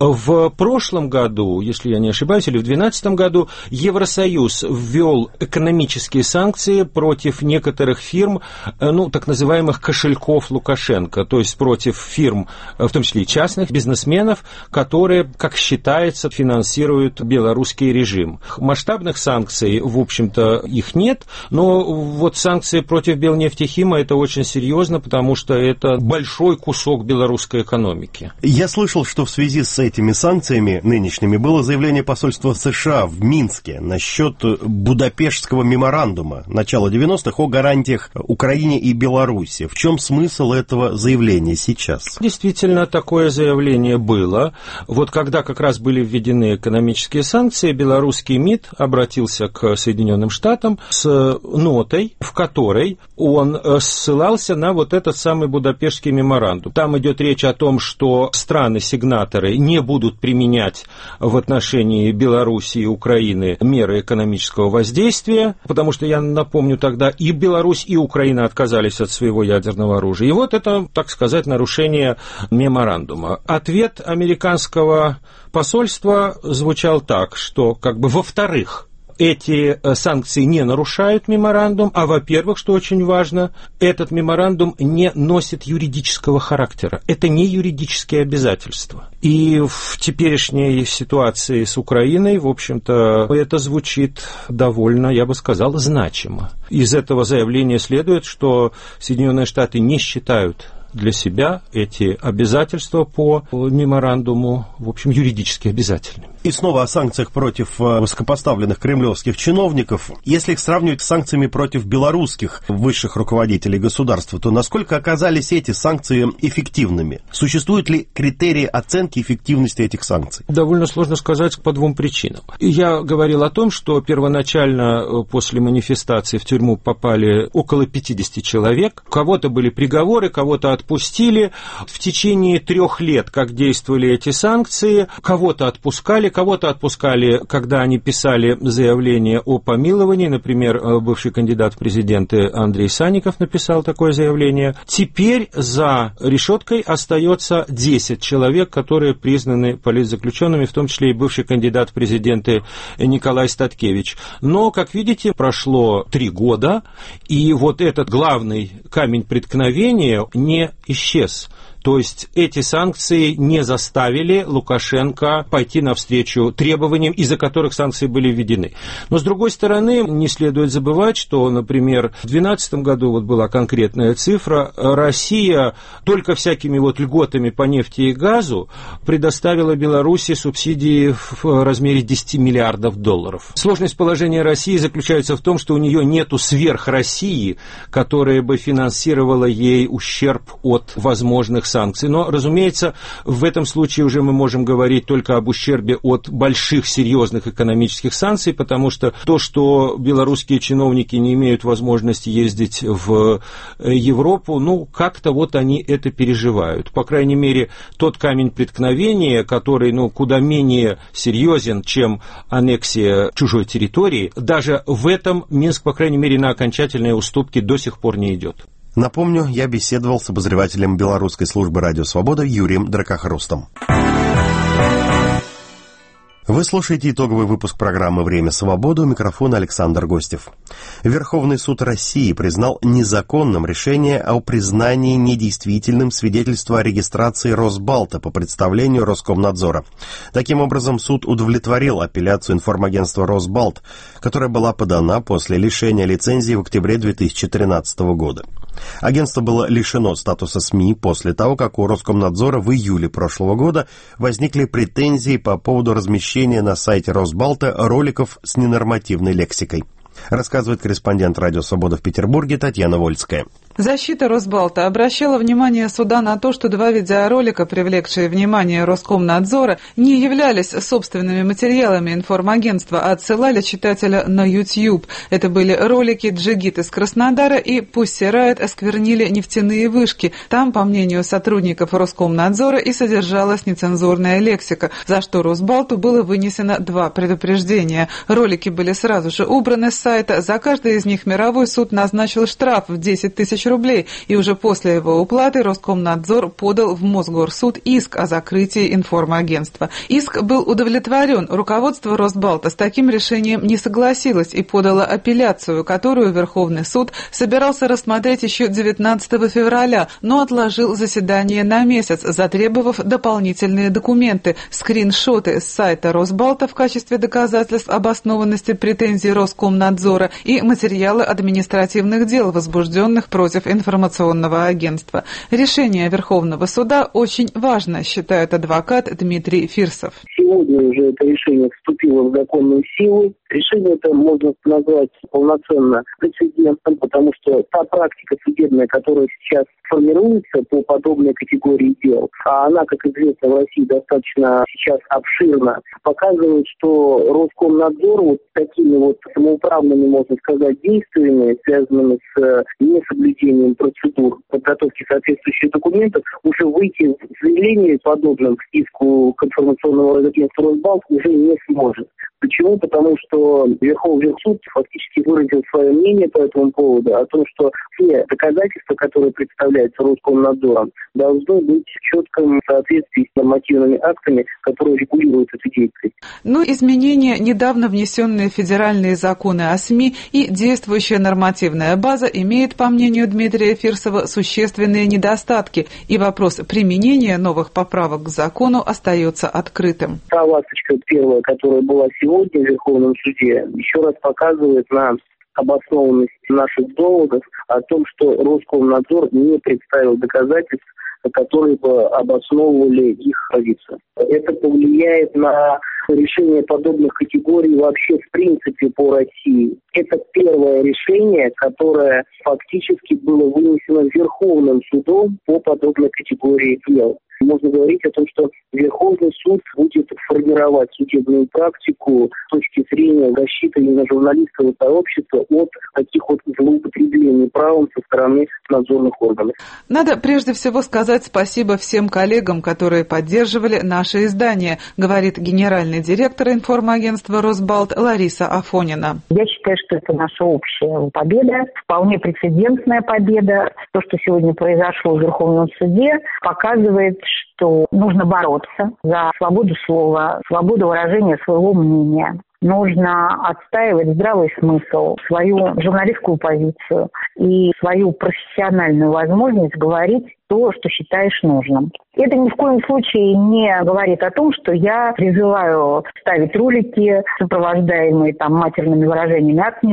В прошлом году, если я не ошибаюсь, или в 2012 году, Евросоюз ввел экономические санкции против некоторых фирм, ну, так называемых кошельков Лукашенко, то есть против фирм, в том числе и частных бизнесменов, которые, как считается, финансируют белорусский режим. Масштабных санкций, в общем-то, их нет, но вот санкции против Белнефтехима — это очень серьезно, потому что это большой кусок белорусской экономики. Я слышал, что в связи с этими санкциями нынешними было заявление посольства США в Минске насчет Будапештского меморандума начала 90-х о гарантиях Украине и Беларуси. В чем смысл этого заявления сейчас? Действительно, такое заявление было. Вот когда как раз были введены экономические санкции, белорусский МИД обратился к Соединенным Штатам с нотой, в которой он ссылался на вот этот самый Будапештский меморандум. Там идет речь о том, что страны-сигнаторы не будут применять в отношении Беларуси и Украины меры экономического воздействия, потому что, я напомню, тогда и Беларусь, и Украина отказались от своего ядерного оружия. И вот это, так сказать, нарушение меморандума. Ответ американского посольства звучал так, что, как бы, во-вторых, эти санкции не нарушают меморандум, а, во-первых, что очень важно, этот меморандум не носит юридического характера. Это не юридические обязательства. И в теперешней ситуации с Украиной, в общем-то, это звучит довольно, я бы сказал, значимо. Из этого заявления следует, что Соединенные Штаты не считают для себя эти обязательства по меморандуму, в общем, юридически обязательными. И снова о санкциях против высокопоставленных кремлевских чиновников. Если их сравнивать с санкциями против белорусских высших руководителей государства, то насколько оказались эти санкции эффективными? Существуют ли критерии оценки эффективности этих санкций? Довольно сложно сказать по двум причинам. Я говорил о том, что первоначально после манифестации в тюрьму попали около 50 человек. У кого-то были приговоры, кого-то отпустили. В течение 3 лет, как действовали эти санкции, кого-то отпускали, когда они писали заявление о помиловании. Например, бывший кандидат в президенты Андрей Санников написал такое заявление. Теперь за решеткой остается 10 человек, которые признаны политзаключенными, в том числе и бывший кандидат в президенты Николай Статкевич. Но, как видите, прошло 3 года, и вот этот главный камень преткновения не исчез. То есть эти санкции не заставили Лукашенко пойти навстречу требованиям, из-за которых санкции были введены. Но, с другой стороны, не следует забывать, что, например, в 2012 году вот была конкретная цифра, Россия только всякими вот льготами по нефти и газу предоставила Беларуси субсидии в размере 10 миллиардов долларов. Сложность положения России заключается в том, что у нее нету сверх России, которая бы финансировала ей ущерб от возможных санкций санкций. Но, разумеется, в этом случае уже мы можем говорить только об ущербе от больших серьезных экономических санкций, потому что то, что белорусские чиновники не имеют возможности ездить в Европу, ну, как-то вот они это переживают. По крайней мере, тот камень преткновения, который, ну, куда менее серьезен, чем аннексия чужой территории, даже в этом Минск, по крайней мере, на окончательные уступки до сих пор не идет. Напомню, я беседовал с обозревателем белорусской службы «Радио Свобода» Юрием Дракохрустом. Вы слушаете итоговый выпуск программы «Время свободы», у микрофона Александр Гостев. Верховный суд России признал незаконным решение о признании недействительным свидетельства о регистрации Росбалта по представлению Роскомнадзора. Таким образом, суд удовлетворил апелляцию информагентства «Росбалт», которая была подана после лишения лицензии в октябре 2013 года. Агентство было лишено статуса СМИ после того, как у Роскомнадзора в июле прошлого года возникли претензии по поводу размещения на сайте Росбалта роликов с ненормативной лексикой. Рассказывает корреспондент «Радио Свобода» в Петербурге Татьяна Вольская. Защита Росбалта обращала внимание суда на то, что два видеоролика, привлекшие внимание Роскомнадзора, не являлись собственными материалами информагентства, а отсылали читателя на YouTube. Это были ролики «Джигит из Краснодара» и «Пусси Райт осквернили нефтяные вышки». Там, по мнению сотрудников Роскомнадзора, и содержалась нецензурная лексика, за что Росбалту было вынесено 2 предупреждения. Ролики были сразу же убраны с сайта. За каждый из них мировой суд назначил штраф в 10 тысяч рублей, и уже после его уплаты Роскомнадзор подал в Мосгорсуд иск о закрытии информагентства. Иск был удовлетворен. Руководство Росбалта с таким решением не согласилось и подало апелляцию, которую Верховный суд собирался рассмотреть еще 19 февраля, но отложил заседание на месяц, затребовав дополнительные документы, скриншоты с сайта Росбалта в качестве доказательств обоснованности претензий Роскомнадзора и материалы административных дел, возбужденных против информационного агентства. Решение Верховного суда очень важно, считает адвокат Дмитрий Фирсов. Сегодня уже это решение вступило в законную силу. Решение это можно назвать полноценно прецедентом, потому что та практика судебная, которая сейчас формируется по подобной категории дел, а она, как известно, в России достаточно сейчас обширна, показывает, что Роскомнадзор вот такими вот самоуправными, можно сказать, действиями, связанными с несоблюдением процедур подготовки соответствующих документов, уже выйти в заявлении подобным иску к информационному агентству Росбалт уже не сможет. Почему? Потому что Верховный суд фактически выразил свое мнение по этому поводу о том, что все доказательства, которые представляются Роскомнадзором, должны быть в четком соответствии с нормативными актами, которые регулируют эту деятельность. Но изменения, недавно внесенные в федеральные законы о СМИ и действующая нормативная база имеет, по мнению Дмитрия Фирсова, существенные недостатки, и вопрос применения новых поправок к закону остается открытым. Та ласточка первая, которая была сегодня в Верховном суде, еще раз показывает на обоснованность наших доводов о том, что Роскомнадзор не представил доказательств, которые бы обосновывали их позицию. Это повлияет на решение подобных категорий вообще в принципе по России. Это первое решение, которое фактически было вынесено Верховным судом по подобной категории дел. Можно говорить о том, что Верховный суд будет формировать судебную практику с точки зрения защиты именно журналистского сообщества от таких вот злоупотреблений правом со стороны надзорных органов. Надо прежде всего сказать спасибо всем коллегам, которые поддерживали наше издание, говорит генеральный директор информагентства «Росбалт» Лариса Афонина. Я считаю, что это наша общая победа, вполне прецедентная победа. То, что сегодня произошло в Верховном суде, показывает, что нужно бороться за свободу слова, свободу выражения своего мнения. Нужно отстаивать здравый смысл, свою журналистскую позицию и свою профессиональную возможность говорить то, что считаешь нужным. Это ни в коем случае не говорит о том, что я призываю ставить ролики, сопровождаемые матерными выражениями, отнюдь.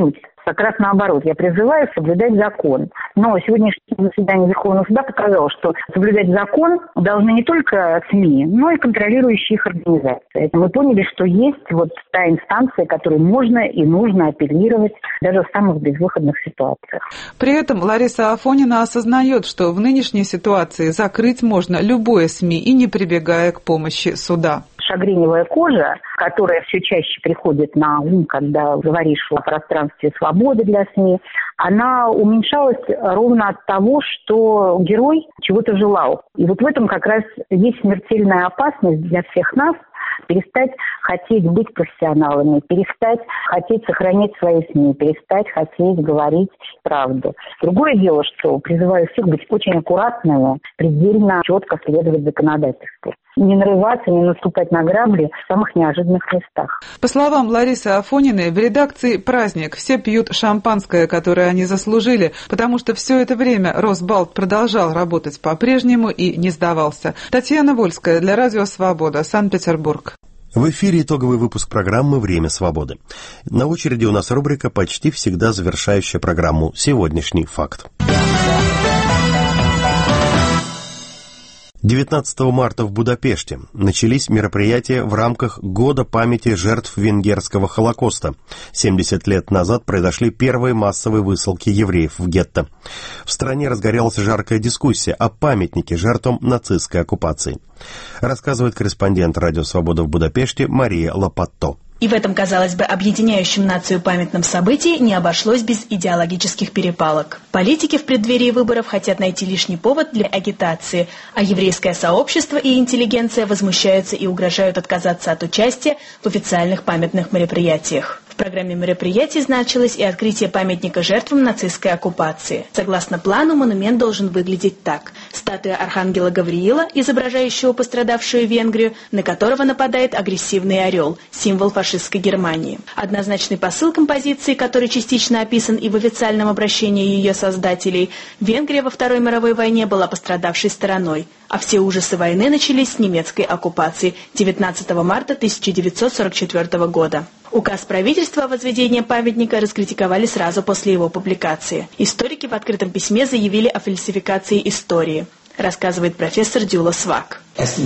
как раз наоборот. Я призываю соблюдать закон. Но сегодняшнее заседание Верховного суда показало, что соблюдать закон должны не только СМИ, но и контролирующие их организации. Мы поняли, что есть вот та инстанция, которой можно и нужно апеллировать даже в самых безвыходных ситуациях. При этом Лариса Афонина осознает, что в нынешней ситуации закрыть можно любое СМИ и не прибегая к помощи суда. Шагреневая кожа, которая все чаще приходит на ум, когда говоришь о пространстве свободы для СМИ, она уменьшалась ровно от того, что герой чего-то желал. И вот в этом как раз есть смертельная опасность для всех нас, перестать хотеть быть профессионалами, перестать хотеть сохранять свои СМИ, перестать хотеть говорить правду. Другое дело, что призываю всех быть очень аккуратными, предельно четко следовать законодательству. Не нарываться, не наступать на грабли в самых неожиданных местах. По словам Ларисы Афониной, в редакции праздник. Все пьют шампанское, которое они заслужили, потому что все это время Росбалт продолжал работать по-прежнему и не сдавался. Татьяна Вольская для Радио Свобода, Санкт-Петербург. В эфире итоговый выпуск программы «Время свободы». На очереди у нас рубрика, почти всегда завершающая программу «Сегодняшний факт». 19 марта в Будапеште начались мероприятия в рамках Года памяти жертв венгерского Холокоста. 70 лет назад произошли первые массовые высылки евреев в гетто. В стране разгорелась жаркая дискуссия о памятнике жертвам нацистской оккупации. Рассказывает корреспондент Радио Свобода в Будапеште Мария Лопатто. И в этом, казалось бы, объединяющем нацию памятном событии не обошлось без идеологических перепалок. Политики в преддверии выборов хотят найти лишний повод для агитации, а еврейское сообщество и интеллигенция возмущаются и угрожают отказаться от участия в официальных памятных мероприятиях. В программе мероприятий значилось и открытие памятника жертвам нацистской оккупации. Согласно плану, монумент должен выглядеть так. Статуя архангела Гавриила, изображающего пострадавшую Венгрию, на которого нападает агрессивный орел, символ фашистской Германии. Однозначный посыл композиции, который частично описан и в официальном обращении ее создателей, Венгрия во Второй мировой войне была пострадавшей стороной, а все ужасы войны начались с немецкой оккупации 19 марта 1944 года. Указ правительства о возведении памятника раскритиковали сразу после его публикации. Историки в открытом письме заявили о фальсификации истории, рассказывает профессор Дюла Свак.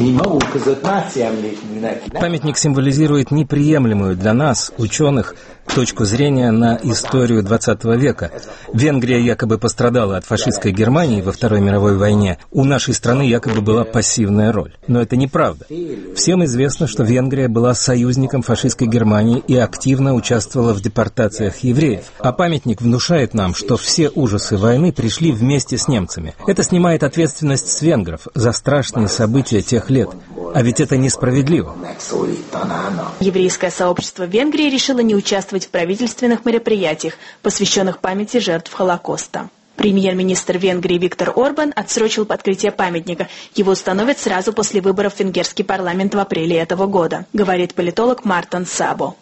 Памятник символизирует неприемлемую для нас, ученых, точку зрения на историю XX века. Венгрия якобы пострадала от фашистской Германии во Второй мировой войне. У нашей страны якобы была пассивная роль. Но это неправда. Всем известно, что Венгрия была союзником фашистской Германии и активно участвовала в депортациях евреев. А памятник внушает нам, что все ужасы войны пришли вместе с немцами. Это снимает ответственность с венгров за страшные события тех лет. А ведь это несправедливо. Еврейское сообщество Венгрии решило не участвовать в правительственных мероприятиях, посвященных памяти жертв Холокоста. Премьер-министр Венгрии Виктор Орбан отсрочил открытие памятника. Его установят сразу после выборов в венгерский парламент в апреле этого года, говорит политолог Мартин Сабо.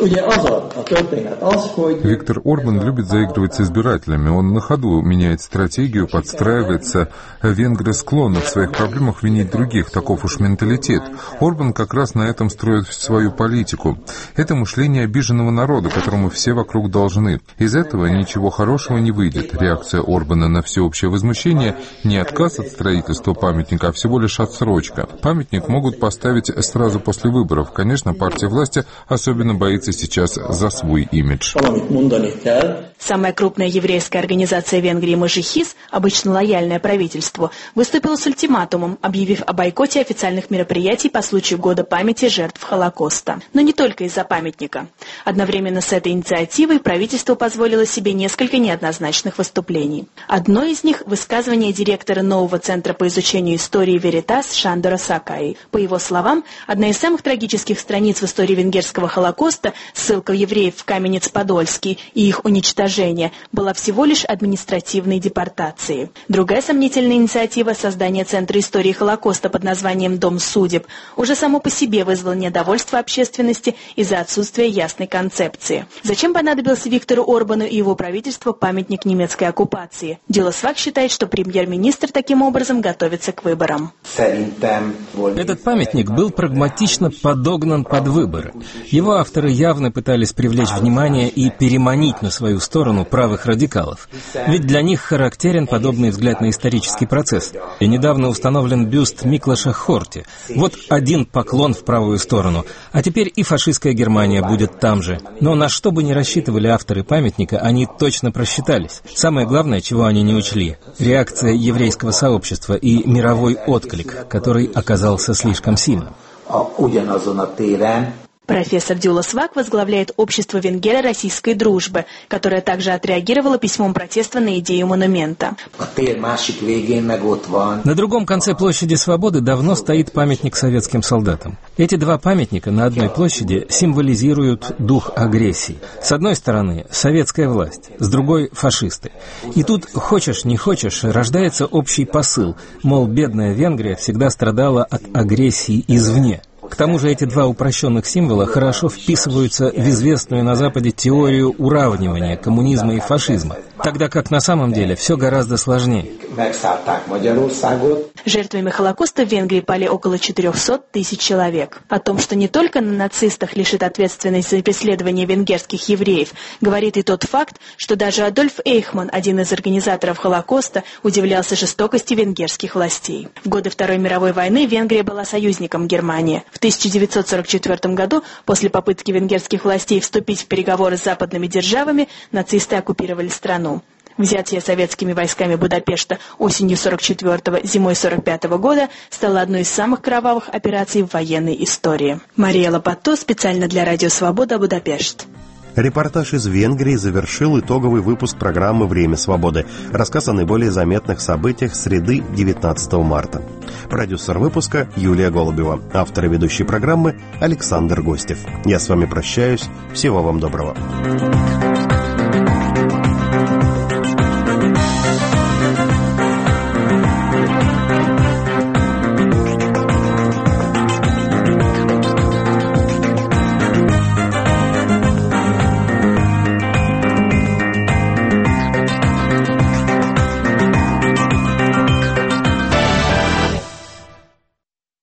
Виктор Орбан любит заигрывать с избирателями. Он на ходу меняет стратегию, подстраивается. Венгры склонны в своих проблемах винить других. Таков уж менталитет. Орбан как раз на этом строит свою политику. Это мышление обиженного народа, которому все вокруг должны. Из этого ничего хорошего не выйдет. Реакция Орбана на всеобщее возмущение не отказ от строительства памятника, а всего лишь отсрочка. Памятник могут поставить сразу после выборов. Конечно, партия власти особенно боится сейчас за свой имидж. Самая крупная еврейская организация Венгрии Можихис, обычно лояльная правительству, выступила с ультиматумом, объявив о бойкоте официальных мероприятий по случаю Года памяти жертв Холокоста. Но не только из-за памятника. Одновременно с этой инициативой правительство позволило себе несколько неоднозначных выступлений. Одно из них – высказывание директора нового центра по изучению истории Веритас Шандора Сакаи. По его словам, одна из самых трагических страниц в истории венгерского Холокоста, ссылка евреев в Каменец-Подольский и их уничтожение, была всего лишь административной депортацией. Другая сомнительная инициатива – создание Центра истории Холокоста под названием «Дом судеб» уже само по себе вызвало недовольство общественности из-за отсутствия ясной концепции. Зачем понадобился Виктору Орбану и его правительству памятник немецкой оккупации? Дюла Свак считает, что премьер-министр таким образом готовится к выборам. Этот памятник был прагматично подогнан под выборы. Его авторы авторы явно пытались привлечь внимание и переманить на свою сторону правых радикалов. Ведь для них характерен подобный взгляд на исторический процесс. И недавно установлен бюст Миклаша Хорти. Вот один поклон в правую сторону. А теперь и фашистская Германия будет там же. Но на что бы ни рассчитывали авторы памятника, они точно просчитались. Самое главное, чего они не учли — реакция еврейского сообщества и мировой отклик, который оказался слишком сильным. Профессор Дюла Свак возглавляет общество венгеро-российской дружбы, которое также отреагировало письмом протеста на идею монумента. На другом конце площади Свободы давно стоит памятник советским солдатам. Эти два памятника на одной площади символизируют дух агрессии. С одной стороны советская власть, с другой — фашисты. И тут, хочешь не хочешь, рождается общий посыл, мол, бедная Венгрия всегда страдала от агрессии извне. К тому же эти два упрощенных символа хорошо вписываются в известную на Западе теорию уравнивания коммунизма и фашизма, тогда как на самом деле все гораздо сложнее. Жертвами Холокоста в Венгрии пали около 400 тысяч человек. О том, что не только на нацистах лежит ответственность за преследование венгерских евреев, говорит и тот факт, что даже Адольф Эйхман, один из организаторов Холокоста, удивлялся жестокости венгерских властей. В годы Второй мировой войны Венгрия была союзником Германии. В 1944 году, после попытки венгерских властей вступить в переговоры с западными державами, нацисты оккупировали страну. Взятие советскими войсками Будапешта осенью 44-го, зимой 45-го года стало одной из самых кровавых операций в военной истории. Мария Лопато, специально для Радио Свобода, Будапешт. Репортаж из Венгрии завершил итоговый выпуск программы «Время свободы». Рассказ о наиболее заметных событиях среды 19 марта. Продюсер выпуска Юлия Голубева. Автор и ведущий программы Александр Гостев. Я с вами прощаюсь. Всего вам доброго.